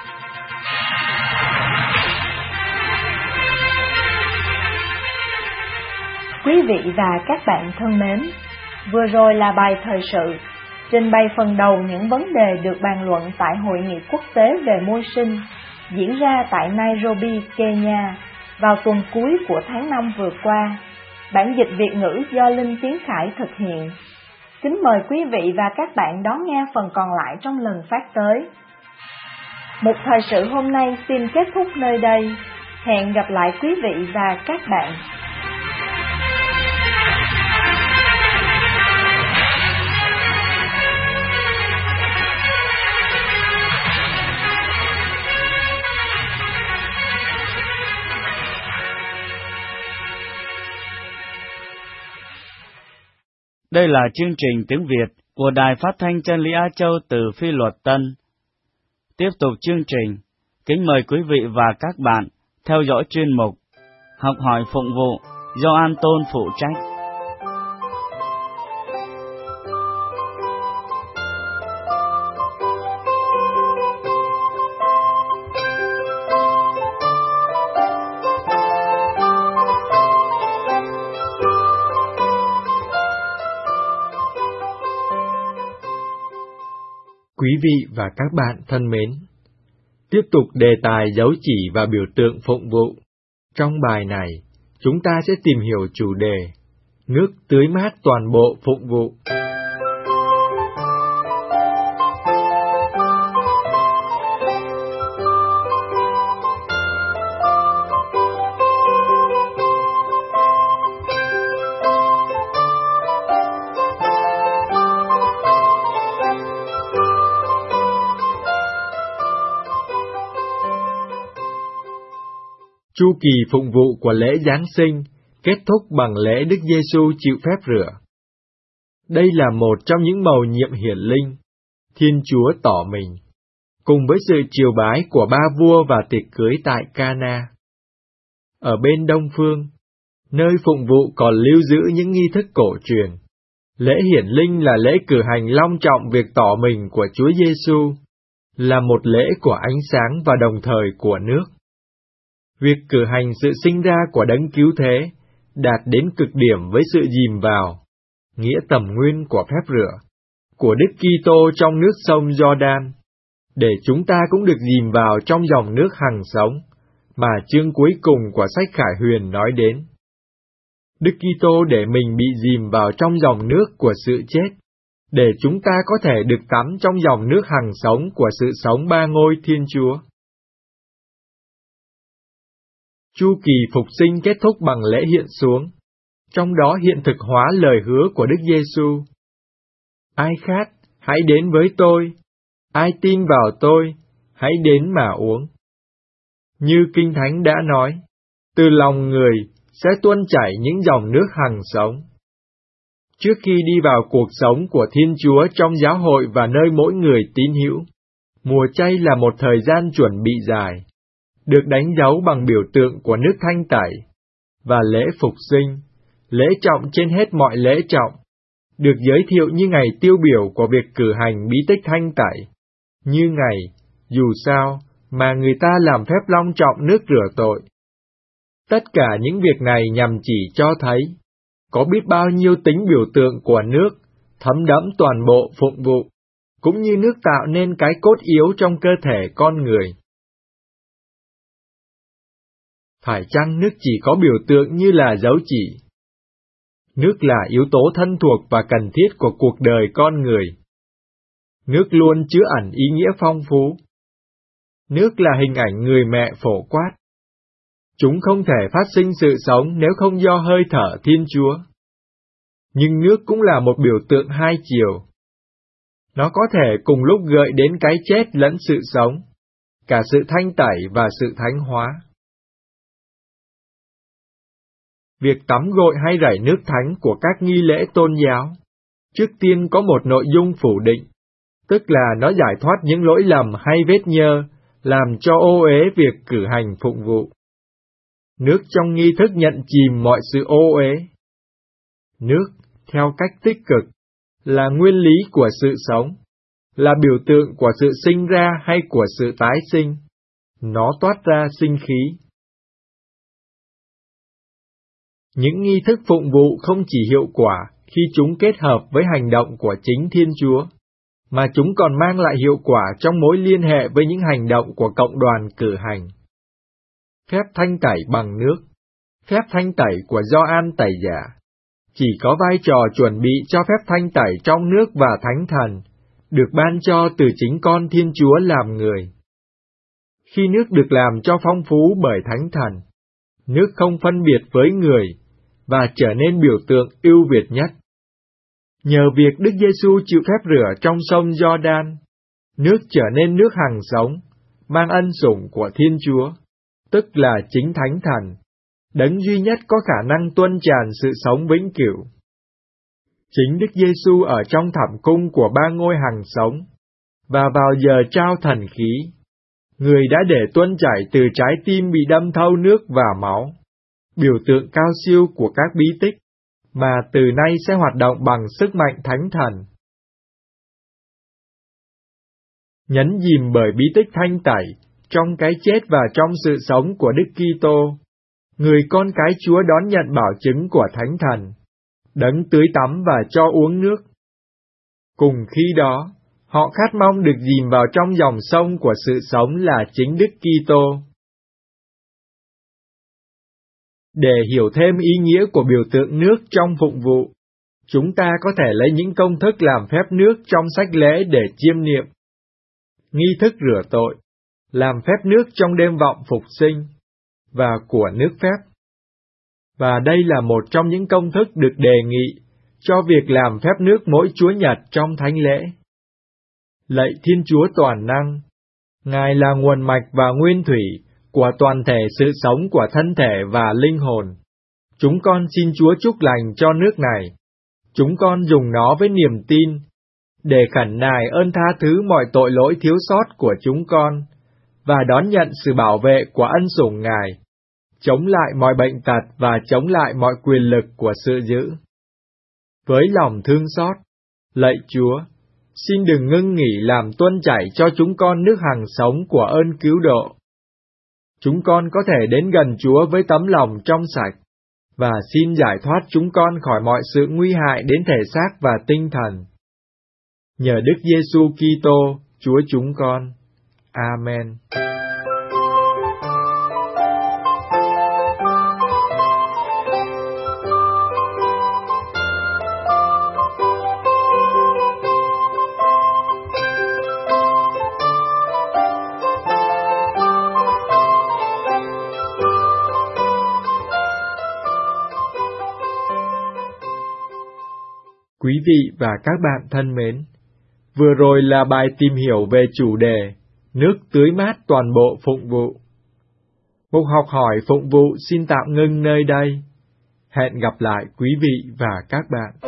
Quý vị và các bạn thân mến, vừa rồi là bài thời sự, trình bày phần đầu những vấn đề được bàn luận tại Hội nghị quốc tế về môi sinh diễn ra tại Nairobi, Kenya vào tuần cuối của tháng 5 vừa qua. Bản dịch Việt ngữ do Linh Tiến Khải thực hiện. Kính mời quý vị và các bạn đón nghe phần còn lại trong lần phát tới. Mục thời sự hôm nay xin kết thúc nơi đây. Hẹn gặp lại quý vị và các bạn. Đây là chương trình tiếng Việt của Đài Phát thanh Chân lý Á Châu từ Phi Luật Tân. Tiếp tục chương trình, kính mời quý vị và các bạn theo dõi chuyên mục Học hỏi phụng vụ do An Tôn phụ trách. Quý vị và các bạn thân mến, tiếp tục đề tài dấu chỉ và biểu tượng phụng vụ. Trong bài này, chúng ta sẽ tìm hiểu chủ đề nước tưới mát toàn bộ phụng vụ. Chu kỳ phụng vụ của lễ Giáng sinh kết thúc bằng lễ Đức Giêsu chịu phép rửa. Đây là một trong những mầu nhiệm hiển linh, Thiên Chúa tỏ mình, cùng với sự triều bái của ba vua và tiệc cưới tại Cana. Ở bên Đông Phương, nơi phụng vụ còn lưu giữ những nghi thức cổ truyền, lễ hiển linh là lễ cử hành long trọng việc tỏ mình của Chúa Giêsu, là một lễ của ánh sáng và đồng thời của nước. Việc cử hành sự sinh ra của Đấng Cứu Thế đạt đến cực điểm với sự dìm vào, nghĩa tầm nguyên của phép rửa, của Đức Kitô trong nước sông Giođan, để chúng ta cũng được dìm vào trong dòng nước hằng sống, mà chương cuối cùng của sách Khải Huyền nói đến. Đức Kitô để mình bị dìm vào trong dòng nước của sự chết, để chúng ta có thể được tắm trong dòng nước hằng sống của sự sống ba ngôi Thiên Chúa. Chu kỳ phục sinh kết thúc bằng lễ hiện xuống, trong đó hiện thực hóa lời hứa của Đức Giêsu. Ai khát, hãy đến với tôi, ai tin vào tôi, hãy đến mà uống. Như Kinh Thánh đã nói, từ lòng người sẽ tuôn chảy những dòng nước hằng sống. Trước khi đi vào cuộc sống của Thiên Chúa trong giáo hội và nơi mỗi người tín hữu, mùa chay là một thời gian chuẩn bị dài, được đánh dấu bằng biểu tượng của nước thanh tẩy, và lễ phục sinh, lễ trọng trên hết mọi lễ trọng, được giới thiệu như ngày tiêu biểu của việc cử hành bí tích thanh tẩy, như ngày, dù sao, mà người ta làm phép long trọng nước rửa tội. Tất cả những việc này nhằm chỉ cho thấy, có biết bao nhiêu tính biểu tượng của nước, thấm đẫm toàn bộ phụng vụ, cũng như nước tạo nên cái cốt yếu trong cơ thể con người. Phải chăng nước chỉ có biểu tượng như là dấu chỉ? Nước là yếu tố thân thuộc và cần thiết của cuộc đời con người. Nước luôn chứa ẩn ý nghĩa phong phú. Nước là hình ảnh người mẹ phổ quát. Chúng không thể phát sinh sự sống nếu không do hơi thở Thiên Chúa. Nhưng nước cũng là một biểu tượng hai chiều. Nó có thể cùng lúc gợi đến cái chết lẫn sự sống, cả sự thanh tẩy và sự thánh hóa. Việc tắm gội hay rải nước thánh của các nghi lễ tôn giáo, trước tiên có một nội dung phủ định, tức là nó giải thoát những lỗi lầm hay vết nhơ, làm cho ô uế việc cử hành phụng vụ. Nước trong nghi thức nhận chìm mọi sự ô uế. Nước, theo cách tích cực, là nguyên lý của sự sống, là biểu tượng của sự sinh ra hay của sự tái sinh. Nó toát ra sinh khí. Những nghi thức phụng vụ không chỉ hiệu quả khi chúng kết hợp với hành động của chính Thiên Chúa, mà chúng còn mang lại hiệu quả trong mối liên hệ với những hành động của cộng đoàn cử hành. Phép thanh tẩy bằng nước, phép thanh tẩy của Gioan Tẩy Giả, chỉ có vai trò chuẩn bị cho phép thanh tẩy trong nước và Thánh Thần, được ban cho từ chính con Thiên Chúa làm người. Khi nước được làm cho phong phú bởi Thánh Thần, nước không phân biệt với người, và trở nên biểu tượng ưu việt nhất. Nhờ việc Đức Giêsu chịu phép rửa trong sông Giođan, nước trở nên nước hằng sống, mang ân sủng của Thiên Chúa, tức là chính Thánh Thần, đấng duy nhất có khả năng tuôn tràn sự sống vĩnh cửu. Chính Đức Giêsu ở trong thẳm cung của ba ngôi hằng sống, và vào giờ trao thần khí, người đã để tuôn chảy từ trái tim bị đâm thâu nước và máu, biểu tượng cao siêu của các bí tích, mà từ nay sẽ hoạt động bằng sức mạnh Thánh Thần. Nhấn chìm bởi bí tích thanh tẩy, trong cái chết và trong sự sống của Đức Kitô, người con cái Chúa đón nhận bảo chứng của Thánh Thần, đấng tưới tắm và cho uống nước. Cùng khi đó, họ khát mong được chìm vào trong dòng sông của sự sống là chính Đức Kitô. Để hiểu thêm ý nghĩa của biểu tượng nước trong phụng vụ, chúng ta có thể lấy những công thức làm phép nước trong sách lễ để chiêm niệm. Nghi thức rửa tội, làm phép nước trong đêm vọng phục sinh, và của nước phép. Và đây là một trong những công thức được đề nghị cho việc làm phép nước mỗi Chúa Nhật trong thánh lễ. Lạy Thiên Chúa toàn năng, Ngài là nguồn mạch và nguyên thủy của toàn thể sự sống của thân thể và linh hồn. Chúng con xin Chúa chúc lành cho nước này. Chúng con dùng nó với niềm tin, để khẩn nài ơn tha thứ mọi tội lỗi thiếu sót của chúng con, và đón nhận sự bảo vệ của ân sủng Ngài, chống lại mọi bệnh tật và chống lại mọi quyền lực của sự dữ. Với lòng thương xót, lạy Chúa, xin đừng ngưng nghỉ làm tuôn chảy cho chúng con nước hằng sống của ơn cứu độ. Chúng con có thể đến gần Chúa với tấm lòng trong sạch, và xin giải thoát chúng con khỏi mọi sự nguy hại đến thể xác và tinh thần. Nhờ Đức Giêsu Kitô, Chúa chúng con. Amen. Quý vị và các bạn thân mến, vừa rồi là bài tìm hiểu về chủ đề nước tưới mát toàn bộ phụng vụ. Mục học hỏi phụng vụ xin tạm ngưng nơi đây. Hẹn gặp lại quý vị và các bạn.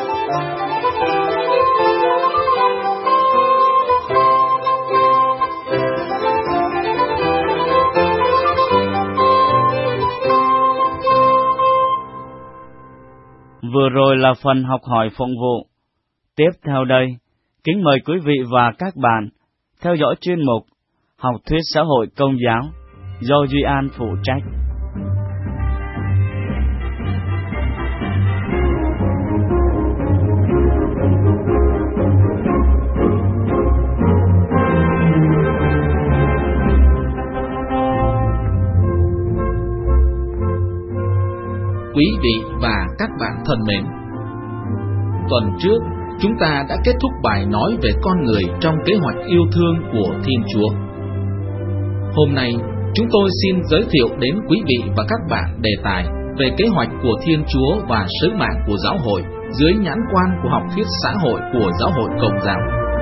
Vừa rồi là phần học hỏi phụng vụ. Tiếp theo đây, kính mời quý vị và các bạn theo dõi chuyên mục Học thuyết xã hội công giáo do Duy An phụ trách. Quý vị và các bạn thân mến, tuần trước chúng ta đã kết thúc bài nói về con người trong kế hoạch yêu thương của Thiên Chúa. Hôm nay, chúng tôi xin giới thiệu đến quý vị và các bạn đề tài về kế hoạch của Thiên Chúa và sứ mạng của giáo hội dưới nhãn quan của học thuyết xã hội của giáo hội Công giáo.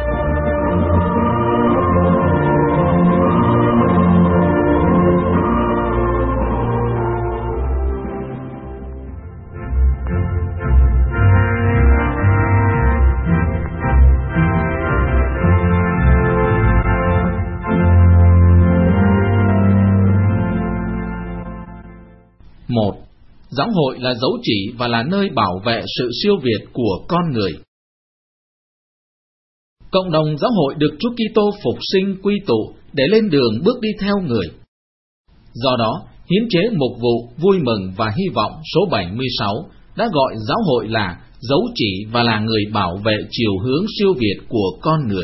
Một, giáo hội là dấu chỉ và là nơi bảo vệ sự siêu việt của con người. cộng đồng giáo hội được Chúa Kitô phục sinh quy tụ để lên đường bước đi theo Người. Do đó, hiến chế mục vụ vui mừng và hy vọng số 76 đã gọi giáo hội là dấu chỉ và là người bảo vệ chiều hướng siêu việt của con người.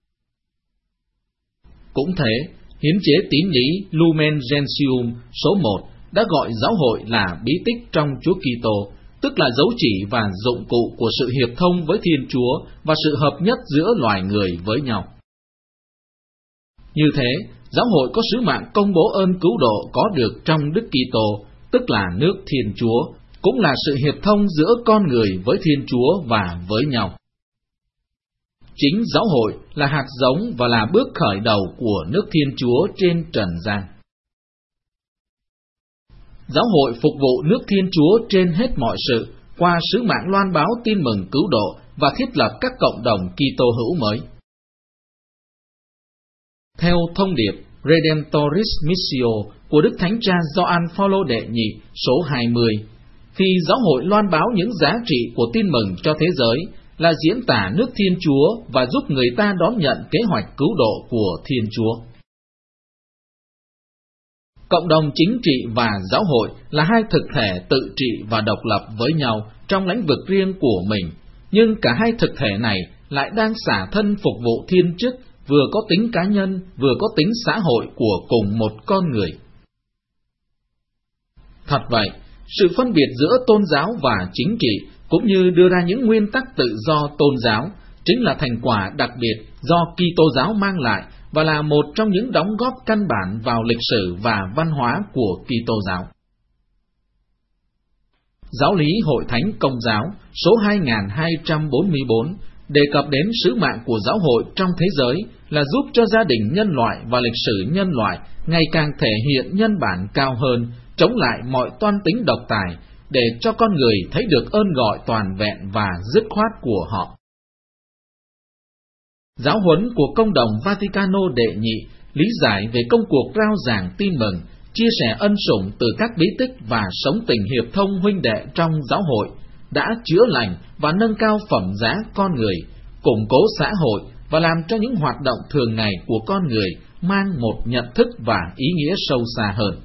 Cũng thế, hiến chế tín lý Lumen Gentium số 1 đã gọi giáo hội là bí tích trong Chúa Kitô, tức là dấu chỉ và dụng cụ của sự hiệp thông với Thiên Chúa và sự hợp nhất giữa loài người với nhau. Như thế, giáo hội có sứ mạng công bố ơn cứu độ có được trong Đức Kitô, tức là nước Thiên Chúa, cũng là sự hiệp thông giữa con người với Thiên Chúa và với nhau. Chính giáo hội là hạt giống và là bước khởi đầu của nước Thiên Chúa trên trần gian. Giáo hội phục vụ nước Thiên Chúa trên hết mọi sự qua sứ mạng loan báo tin mừng cứu độ và thiết lập các cộng đồng Kitô hữu mới. Theo thông điệp Redemptoris Missio của Đức Thánh Cha Gioan Phaolô đệ nhị số 20, khi giáo hội loan báo những giá trị của tin mừng cho thế giới là diễn tả nước Thiên Chúa và giúp người ta đón nhận kế hoạch cứu độ của Thiên Chúa. Cộng đồng chính trị và giáo hội là hai thực thể tự trị và độc lập với nhau trong lĩnh vực riêng của mình, nhưng cả hai thực thể này lại đang xả thân phục vụ thiên chức, vừa có tính cá nhân, vừa có tính xã hội của cùng một con người. Thật vậy, sự phân biệt giữa tôn giáo và chính trị, cũng như đưa ra những nguyên tắc tự do tôn giáo, chính là thành quả đặc biệt do Kitô giáo mang lại và là một trong những đóng góp căn bản vào lịch sử và văn hóa của Kitô giáo. Giáo lý Hội Thánh Công giáo số 2244 đề cập đến sứ mạng của giáo hội trong thế giới là giúp cho gia đình nhân loại và lịch sử nhân loại ngày càng thể hiện nhân bản cao hơn, chống lại mọi toan tính độc tài, để cho con người thấy được ơn gọi toàn vẹn và dứt khoát của họ. Giáo huấn của Công đồng Vaticano đệ nhị lý giải về công cuộc rao giảng tin mừng, chia sẻ ân sủng từ các bí tích và sống tình hiệp thông huynh đệ trong giáo hội, đã chữa lành và nâng cao phẩm giá con người, củng cố xã hội và làm cho những hoạt động thường ngày của con người mang một nhận thức và ý nghĩa sâu xa hơn.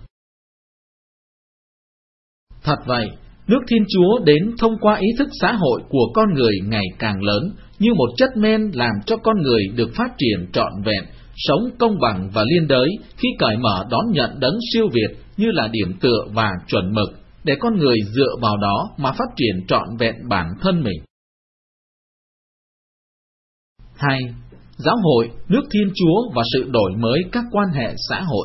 Thật vậy, nước Thiên Chúa đến thông qua ý thức xã hội của con người ngày càng lớn, như một chất men làm cho con người được phát triển trọn vẹn, sống công bằng và liên đới khi cởi mở đón nhận đấng siêu việt như là điểm tựa và chuẩn mực, để con người dựa vào đó mà phát triển trọn vẹn bản thân mình. 2. Giáo hội, nước Thiên Chúa và sự đổi mới các quan hệ xã hội.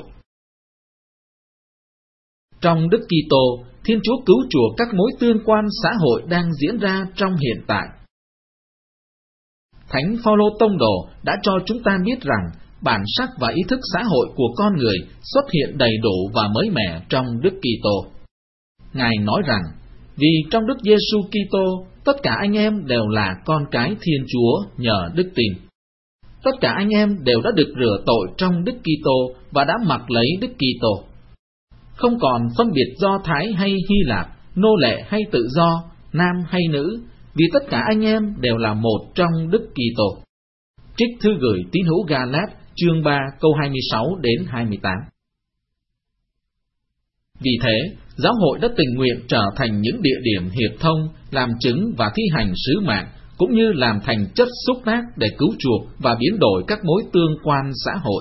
Trong Đức Kitô, Thiên Chúa cứu chuộc các mối tương quan xã hội đang diễn ra trong hiện tại. Thánh Phaolô Tông đồ đã cho chúng ta biết rằng bản sắc và ý thức xã hội của con người xuất hiện đầy đủ và mới mẻ trong Đức Kitô. Ngài nói rằng, vì trong Đức Giêsu Kitô, tất cả anh em đều là con cái Thiên Chúa nhờ đức tin. Tất cả anh em đều đã được rửa tội trong Đức Kitô và đã mặc lấy Đức Kitô. Không còn phân biệt Do Thái hay Hy Lạp, nô lệ hay tự do, nam hay nữ, vì tất cả anh em đều là một trong Đức Kitô. Trích thư gửi tín hữu Ga-lát, chương 3, câu 26 đến 28. Vì thế, giáo hội đã tình nguyện trở thành những địa điểm hiệp thông, làm chứng và thi hành sứ mạng, cũng như làm thành chất xúc tác để cứu chuộc và biến đổi các mối tương quan xã hội.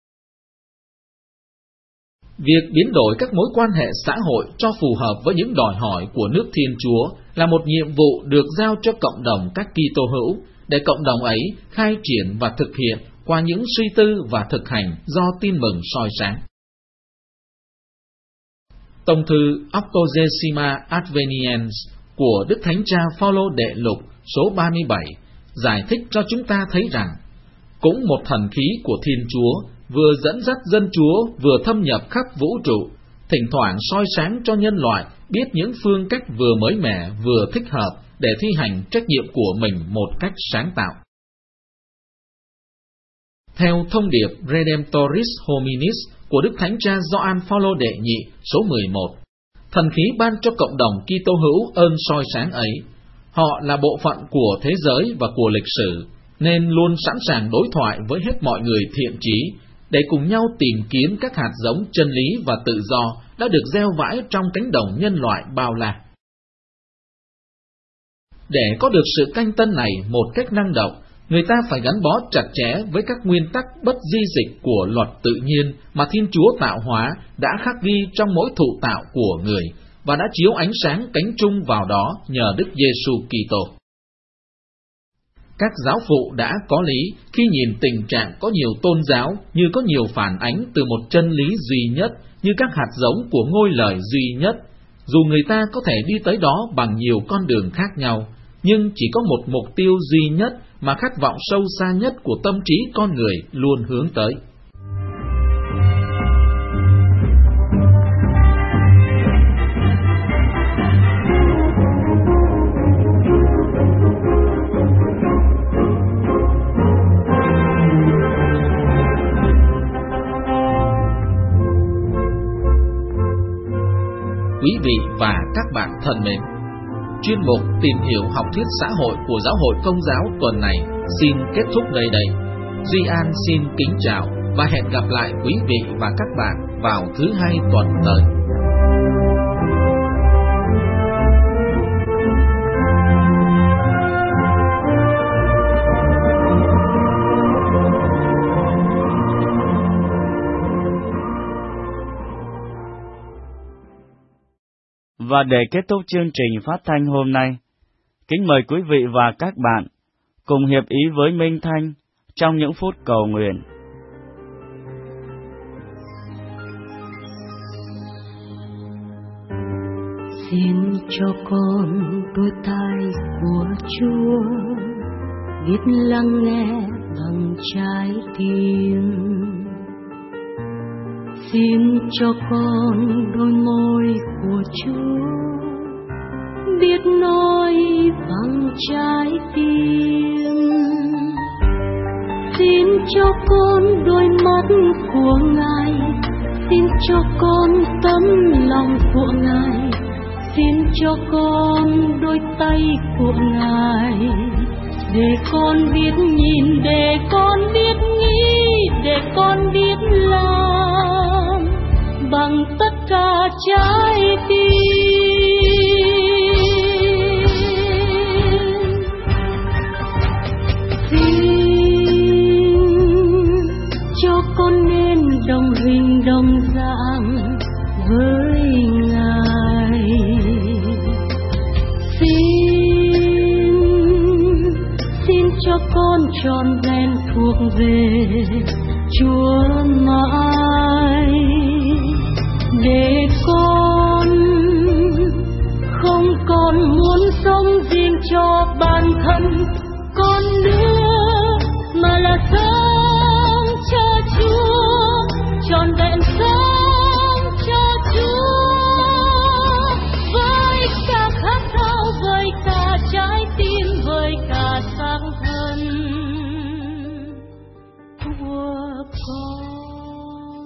Việc biến đổi các mối quan hệ xã hội cho phù hợp với những đòi hỏi của nước Thiên Chúa là một nhiệm vụ được giao cho cộng đồng các Kitô hữu, để cộng đồng ấy khai triển và thực hiện qua những suy tư và thực hành do tin mừng soi sáng. Tông thư Octogesima Adveniens của Đức Thánh Cha Phaolô đệ lục số 37 giải thích cho chúng ta thấy rằng, cũng một thần khí của Thiên Chúa vừa dẫn dắt dân Chúa vừa thâm nhập khắp vũ trụ, thỉnh thoảng soi sáng cho nhân loại biết những phương cách vừa mới mẻ vừa thích hợp để thi hành trách nhiệm của mình một cách sáng tạo. Theo thông điệp Redemptoris Hominis của Đức Thánh Cha Gioan Phaolô đệ nhị số 11, thần khí ban cho cộng đồng Kitô hữu ơn soi sáng ấy. Họ là bộ phận của thế giới và của lịch sử, nên luôn sẵn sàng đối thoại với hết mọi người thiện chí, để cùng nhau tìm kiếm các hạt giống chân lý và tự do đã được gieo vãi trong cánh đồng nhân loại bao la. Để có được sự canh tân này một cách năng động, người ta phải gắn bó chặt chẽ với các nguyên tắc bất di dịch của luật tự nhiên mà Thiên Chúa tạo hóa đã khắc ghi trong mỗi thụ tạo của người, và đã chiếu ánh sáng cánh trung vào đó nhờ Đức Giêsu Kitô. Các giáo phụ đã có lý khi nhìn tình trạng có nhiều tôn giáo như có nhiều phản ánh từ một chân lý duy nhất, như các hạt giống của ngôi lời duy nhất. Dù người ta có thể đi tới đó bằng nhiều con đường khác nhau, nhưng chỉ có một mục tiêu duy nhất mà khát vọng sâu xa nhất của tâm trí con người luôn hướng tới. Quý vị và các bạn thân mến, chuyên mục Tìm hiểu học thuyết xã hội của Giáo hội Công giáo tuần này xin kết thúc nơi đây. Duy An xin kính chào và hẹn gặp lại quý vị và các bạn vào thứ Hai tuần tới. Và để kết thúc chương trình phát thanh hôm nay, kính mời quý vị và các bạn cùng hiệp ý với Minh Thanh trong những phút cầu nguyện. Xin cho con đôi tai của Chúa, biết lắng nghe bằng trái tim. Xin cho con đôi môi của Chúa, biết nói bằng trái tim. Xin cho con đôi mắt của Ngài, xin cho con tấm lòng của Ngài, xin cho con đôi tay của Ngài, để con biết nhìn, để con biết nghĩ, để con biết làm bằng tất cả trái tim. Xin cho con nên đồng hình đồng dạng với Ngài. Xin cho con trọn vẹn thuộc về Chúa mãi, để con không còn muốn sống riêng cho bản thân con nữa, mà là sống cho Chúa, trọn vẹn sống cho Chúa, với cả khát khao, với cả trái tim, với cả xác thân của con.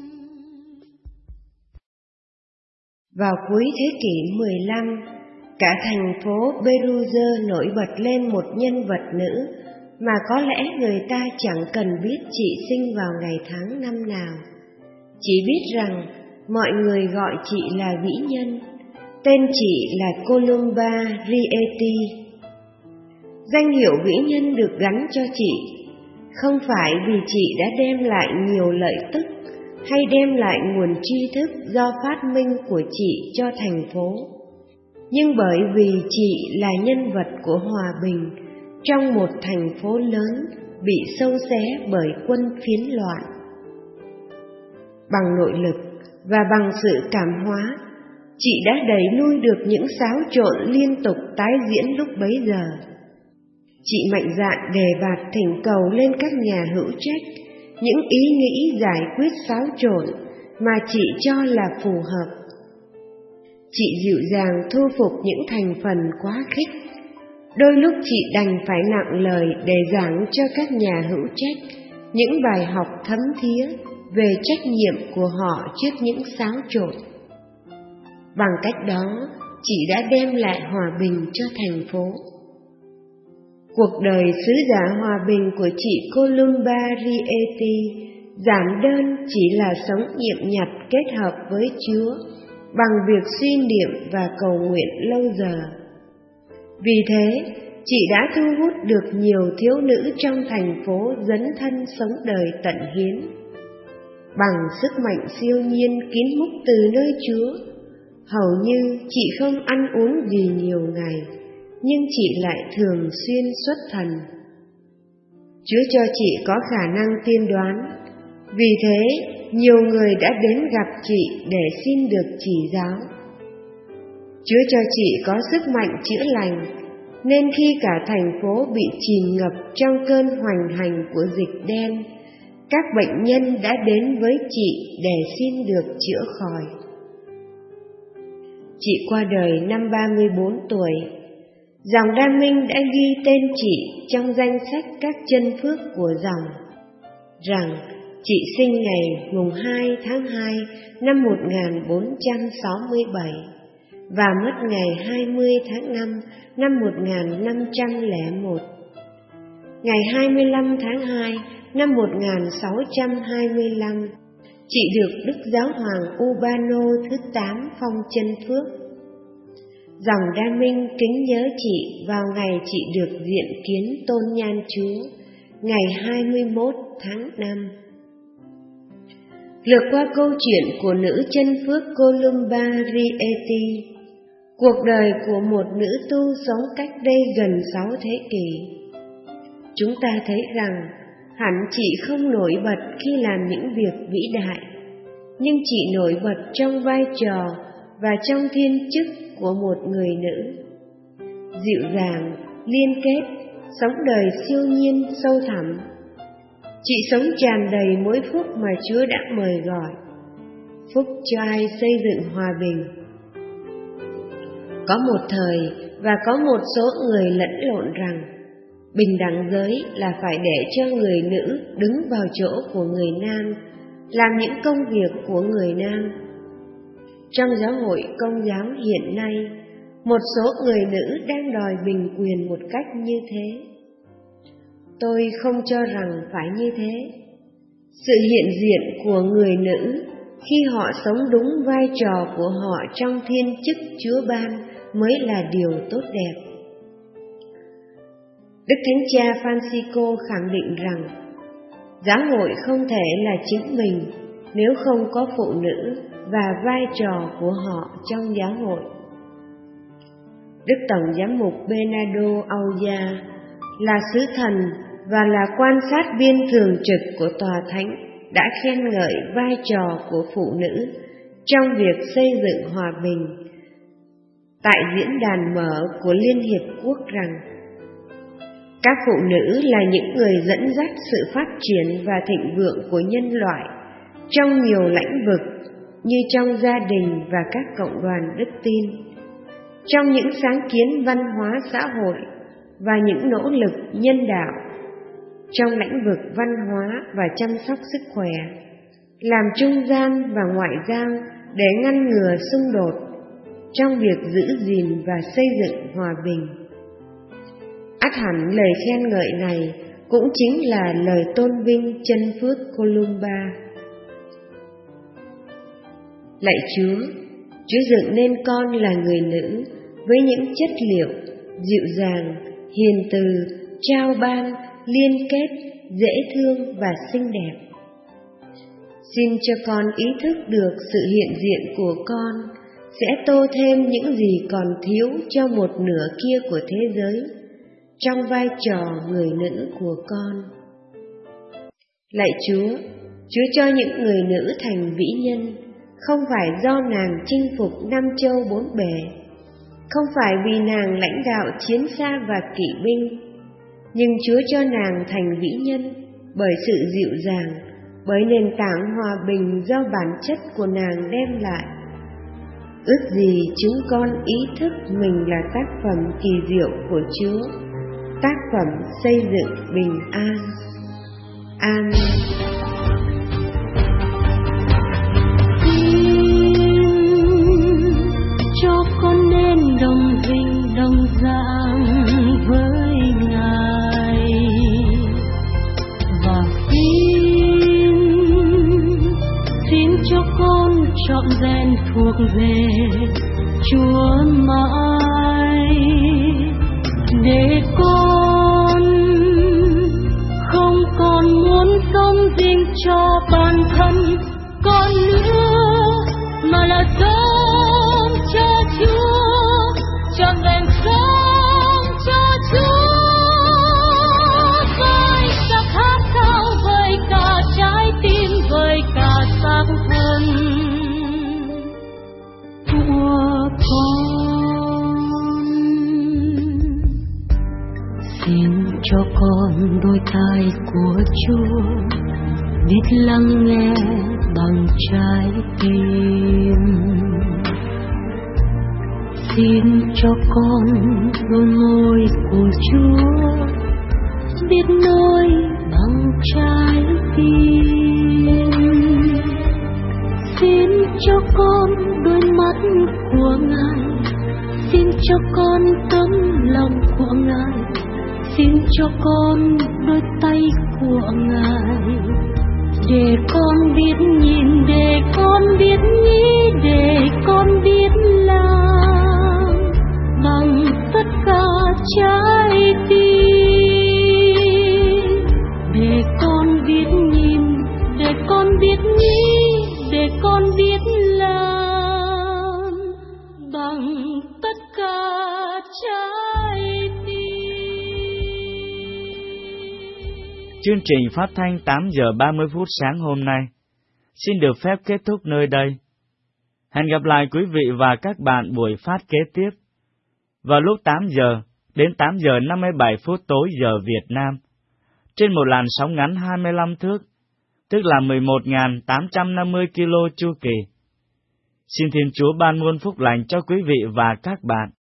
Vào cuối thế kỷ 15, cả thành phố Bérouge nổi bật lên một nhân vật nữ mà có lẽ người ta chẳng cần biết chị sinh vào ngày tháng năm nào. Chỉ biết rằng mọi người gọi chị là vĩ nhân. Tên chị là Columba Rieti. Danh hiệu vĩ nhân được gắn cho chị không phải vì chị đã đem lại nhiều lợi tức hay đem lại nguồn tri thức do phát minh của chị cho thành phố, nhưng bởi vì chị là nhân vật của hòa bình trong một thành phố lớn bị xâu xé bởi quân phiến loạn. Bằng nội lực và bằng sự cảm hóa, chị đã đẩy lui được những xáo trộn liên tục tái diễn lúc bấy giờ. Chị mạnh dạn đề bạt thỉnh cầu lên các nhà hữu trách những ý nghĩ giải quyết xáo trộn mà chị cho là phù hợp. Chị dịu dàng thu phục những thành phần quá khích. Đôi lúc chị đành phải nặng lời để giảng cho các nhà hữu trách những bài học thấm thía về trách nhiệm của họ trước những xáo trộn. Bằng cách đó, chị đã đem lại hòa bình cho thành phố. Cuộc đời sứ giả hòa bình của chị Columba Rieti giản đơn chỉ là sống nhiệm nhặt kết hợp với Chúa bằng việc suy niệm và cầu nguyện lâu giờ. Vì thế, chị đã thu hút được nhiều thiếu nữ trong thành phố dấn thân sống đời tận hiến. Bằng sức mạnh siêu nhiên kín múc từ nơi Chúa, hầu như chị không ăn uống gì nhiều ngày, nhưng chị lại thường xuyên xuất thần. Chúa cho chị có khả năng tiên đoán, vì thế nhiều người đã đến gặp chị để xin được chỉ giáo. Chúa cho chị có sức mạnh chữa lành, nên khi cả thành phố bị chìm ngập trong cơn hoành hành của dịch đen, các bệnh nhân đã đến với chị để xin được chữa khỏi. Chị qua đời năm 34 tuổi. Dòng Đan Minh đã ghi tên chị trong danh sách các chân phước của dòng, rằng chị sinh ngày mùng 2 tháng 2 năm 1467 và mất ngày 20 tháng 5 năm 1501. Ngày 25 tháng 2 năm 1625, chị được Đức Giáo hoàng Urbano thứ 8 phong chân phước. Dòng Đan Minh kính nhớ chị vào ngày chị được diện kiến tôn nhan Chúa, ngày 21 tháng 5. Lược qua câu chuyện của nữ chân phước Columba Rieti, cuộc đời của một nữ tu sống cách đây gần 6 thế kỷ, chúng ta thấy rằng hẳn chị không nổi bật khi làm những việc vĩ đại, nhưng chị nổi bật trong vai trò và trong thiên chức của một người nữ. Dịu dàng, liên kết, sống đời siêu nhiên sâu thẳm. Chị sống tràn đầy mỗi phúc mà Chúa đã mời gọi. Phúc cho ai xây dựng hòa bình. Có một thời và có một số người lẫn lộn rằng bình đẳng giới là phải để cho người nữ đứng vào chỗ của người nam, làm những công việc của người nam. Trong giáo hội Công giáo hiện nay, một số người nữ đang đòi bình quyền một cách như thế. Tôi không cho rằng phải như thế. Sự hiện diện của người nữ khi họ sống đúng vai trò của họ trong thiên chức Chúa ban mới là điều tốt đẹp. Đức Thánh Cha Francisco khẳng định rằng giáo hội không thể là chính mình nếu không có phụ nữ và vai trò của họ trong giáo hội. Đức Tổng Giám mục Bernardo Auja là sứ thần và là quan sát viên thường trực của Tòa Thánh đã khen ngợi vai trò của phụ nữ trong việc xây dựng hòa bình tại diễn đàn mở của Liên Hiệp Quốc rằng các phụ nữ là những người dẫn dắt sự phát triển và thịnh vượng của nhân loại trong nhiều lĩnh vực như trong gia đình và các cộng đoàn đức tin, trong những sáng kiến văn hóa xã hội và những nỗ lực nhân đạo, trong lĩnh vực văn hóa và chăm sóc sức khỏe, làm trung gian và ngoại giao để ngăn ngừa xung đột, trong việc giữ gìn và xây dựng hòa bình. Ắt hẳn lời khen ngợi này cũng chính là lời tôn vinh chân phước Columba. Lạy Chúa, Chúa dựng nên con là người nữ với những chất liệu dịu dàng, hiền từ, trao ban, liên kết, dễ thương và xinh đẹp. Xin cho con ý thức được sự hiện diện của con sẽ tô thêm những gì còn thiếu cho một nửa kia của thế giới trong vai trò người nữ của con. Lạy Chúa, Chúa cho những người nữ thành vĩ nhân, không phải do nàng chinh phục 5 châu 4 bể, không phải vì nàng lãnh đạo chiến xa và kỵ binh, nhưng Chúa cho nàng thành vĩ nhân bởi sự dịu dàng, bởi nền tảng hòa bình do bản chất của nàng đem lại. Ước gì chúng con ý thức mình là tác phẩm kỳ diệu của Chúa, tác phẩm xây dựng bình an. Amen. Cho con nên đồng vinh đồng dạng với Ngài. thuộc về Chúa mãi, để con không còn muốn sống riêng cho bản thân con nữa, mà là sống cho Chúa, trọn vẹn sống cho Chúa. Với sắc khát khao, với cả trái tim, với cả xác thân của con. Xin cho con đôi tai của Chúa, biết lắng nghe bằng trái tim. Xin cho con đôi môi của Chúa, biết nói bằng trái tim. Xin cho con đôi mắt của Ngài, xin cho con tấm lòng của Ngài, xin cho con đôi tay của Ngài, để con biết nhìn, để con biết nghĩ, để con biết làm bằng tất cả trái tim. Để con biết nhìn, để con biết nghĩ, để con biết làm bằng tất cả trái tim. Chương trình phát thanh 8 giờ 30 phút sáng hôm nay xin được phép kết thúc nơi đây. Hẹn gặp lại quý vị và các bạn buổi phát kế tiếp vào lúc 8 giờ đến 8 giờ 57 phút tối giờ Việt Nam trên một làn sóng ngắn 25 thước, tức là 11.850 kilo chu kỳ. Xin Thiên Chúa ban muôn phúc lành cho quý vị và các bạn.